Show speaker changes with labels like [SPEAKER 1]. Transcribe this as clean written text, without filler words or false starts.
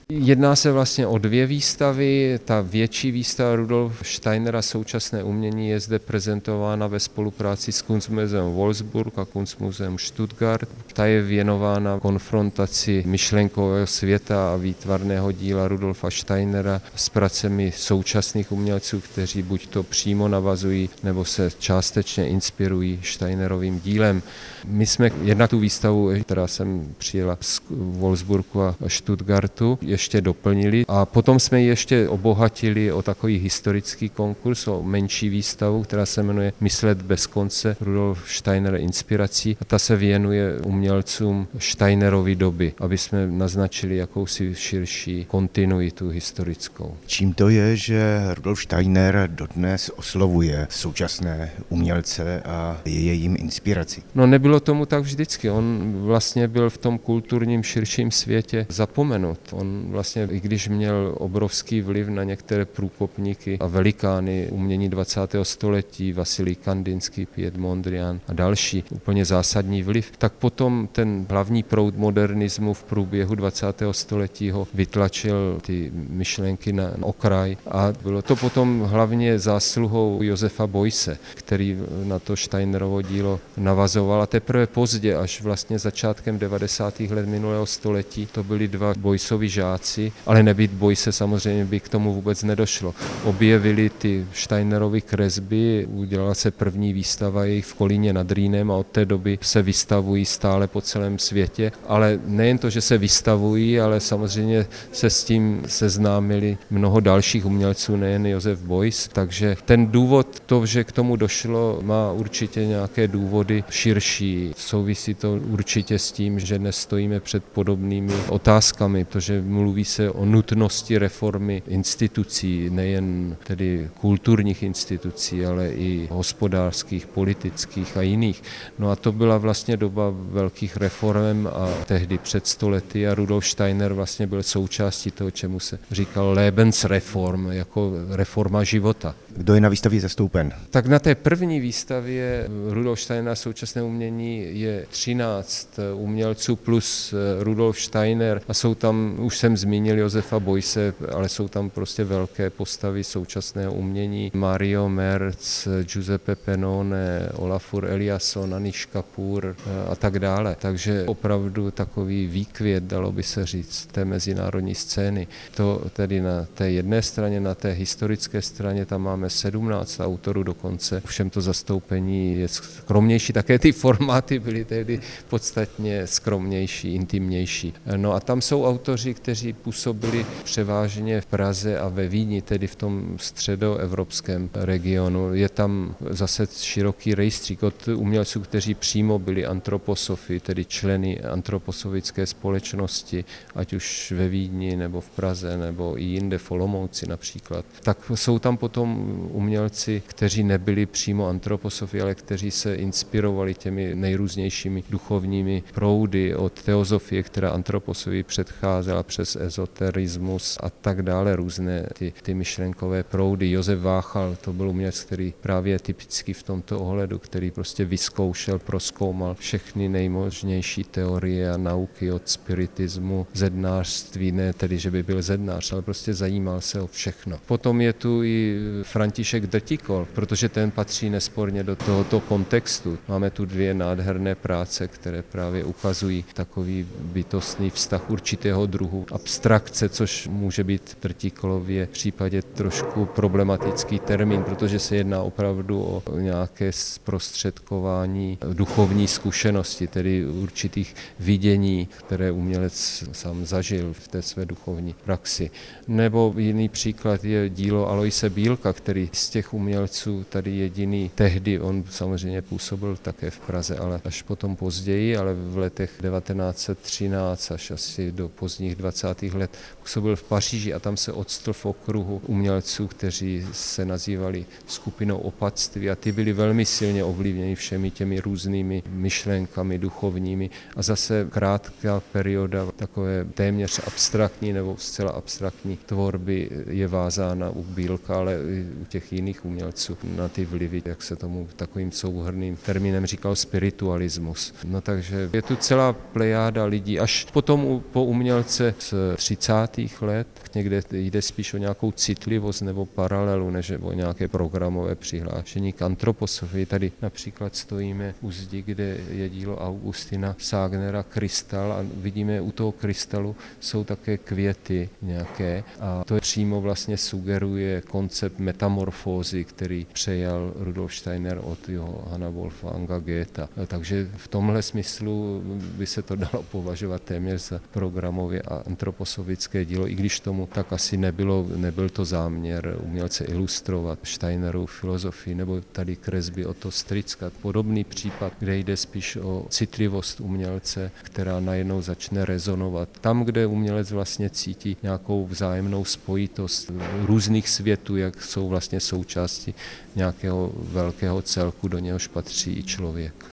[SPEAKER 1] Jedná se vlastně o dvě výstavy. Ta větší výstava Rudolf Steinera Současné umění je zde prezentována ve spolupráci s Kunstmuseem Wolfsburg a Kunstmuseem Stuttgart. Ta je věnována konfrontaci myšlenkového světa a výtvarného díla Rudolfa Steinera s pracemi současných umělců, kteří buď to přímo navazují, nebo se částečně inspirují Steinerovým dílem. My jsme jednak tu výstavu, která jsem přijela z Wolfsburgu a Stuttgartu, ještě doplnili a potom jsme ji ještě obohatili o takový historický konkurs, o menší výstavu, která se jmenuje Myslet bez konce, Rudolf Steiner inspirací, a ta se věnuje umělcům Steinerovy doby, aby jsme naznačili jakousi širší kontinuitu historickou.
[SPEAKER 2] Čím to je, že Rudolf Steiner dodnes oslovuje současné umělce a je jejím inspirací?
[SPEAKER 1] No, nebylo tomu tak vždycky. On vlastně byl v tom kulturním širším světě zapomenut. On vlastně, i když měl obrovský vliv na některé průkopníky a velikány umění 20. století, Vasilij Kandinský, Piet Mondrian a další, úplně zásadní vliv, tak potom ten hlavní proud modernismu v průběhu 20. století ho vytlačil ty myšlenky na okraj a bylo to potom hlavně zásluhou Josefa Beuyse, který na to Steinerovo dílo navazoval a teprve pozdě, až vlastně začátkem 90. let minulého století, to byli dva Beuyssovi žáci, ale nebýt Beuyse samozřejmě by k tomu vůbec nedošlo. Objevili ty Steinerovy kresby, udělala se první výstava jejich v Kolíně nad Rýnem a od té doby se vystavují stále po celém světě, ale nejen to, že se vystavují, ale samozřejmě se s tím seznámili mnoho dalších umělců, nejen Josef Beuys, takže ten důvod, to, že k tomu došlo, má určitě nějaké důvody širší. Souvisí to určitě s tím, že dnes stojíme před podobnými otázkami, protože mluví se o nutnosti reformy institucí, nejen tedy kulturních institucí, ale i hospodářských, politických a jiných. No a to byla vlastně doba velkých reform a tehdy před 100 lety a Rudolf Steiner vlastně byl součástí toho, čemu se říkal Lebensreform, jako reforma života.
[SPEAKER 2] Kdo je na výstavě zastoupen?
[SPEAKER 1] Tak na té první výstavě Rudolf Steiner Současné umění je 13 umělců plus Rudolf Steiner a jsou tam, už jsem zmínil Josefa Beuyse, ale jsou tam prostě velké postavy současného umění. Mario Merz, Giuseppe Pennone, Olafur Eliasson, Anish Kapoor a tak dále. Takže opravdu takový výkvět, dalo by se říct, té mezinárodní scény. To tedy na té jedné straně, na té historické straně, tam máme 17 autorů dokonce. Všem to zastoupení je skromnější, také ty formáty byly tehdy podstatně skromnější, intimnější. No a tam jsou autoři, kteří působili převážně v Praze a ve Vídni, tedy v tom středoevropském regionu. Je tam zase široký rejstřík od umělců, kteří přímo byli antroposofy, tedy členy antroposofické společnosti, ať už ve Vídni nebo v Praze nebo i jinde v Olomouci například. Tak jsou tam potom umělci, kteří nebyli přímo antroposofy, ale kteří se inspirovali těmi nejrůznějšími duchovními proudy od teozofie, která antroposofii předcházela přes ezoterismus a tak dále, různé ty myšlenkové proudy. Josef Váchal, to byl umělec, který právě je typický v tomto ohledu, který prostě vyzkoušel, prozkoumal všechny nejmožnější teorie a nauky od spiritismu, zednářství, ne tedy, že by byl zednář, ale prostě zajímal se o všechno. Potom je tu i František Drtikol, protože ten patří nesporně do tohoto kontextu. Máme tu dvě nádherné práce, které právě ukazují takový bytostný vztah určitého druhu abstrakce, což může být v Drtikolově v případě trošku problematický termín, protože se jedná opravdu o nějaké zprostředkování duchovní zkušenosti, tedy určitých vidění, které umělec sám zažil v té své duchovní praxi. Nebo jiný příklad je dílo Aloise Bílka, který z těch umělců tady jediný tehdy, on samozřejmě působil také v Praze, ale až potom později, ale v letech 1913 až asi do pozdních 20. let působil v Paříži a tam se octl v okruhu umělců, kteří se nazývali skupinou opatství a ty byli velmi silně ovlivněni všemi těmi různými myšlenkami duchovními a zase krátká perioda takové téměř abstraktní nebo zcela abstraktní tvorby je vázána u Bílka, ale i u těch jiných umělců na ty vlivy, jak se tomu takovým souhrnným termínem říkal spiritualismus. No takže je tu celá plejáda lidí, až potom po umělce z 30. let. Někde jde spíš o nějakou citlivost nebo paralelu, než o nějaké programové přihlášení k antroposofii. Tady například stojíme u zdi, kde je dílo Augustina Sagnera Krystal a vidíme u toho krystalu jsou také květy nějaké a to přímo vlastně sugeruje koncept metamorfózy, který přejal Rudolf Steiner od Johanna Wolfganga Goethe. Takže v tomhle smyslu by se to dalo považovat téměř za programově a antroposofické dílo, i když tomu tak asi nebyl to záměr umělce ilustrovat Steinerovu filozofii nebo tady kresby Otto Stricka. Podobný případ, kde jde spíš o citlivost umělce, která najednou začne rezonovat. Tam, kde umělec vlastně cítí nějakou vzájemnou spojitost různých světů, jak jsou vlastně součástí nějakého velkého celku, do něhož patří i člověk.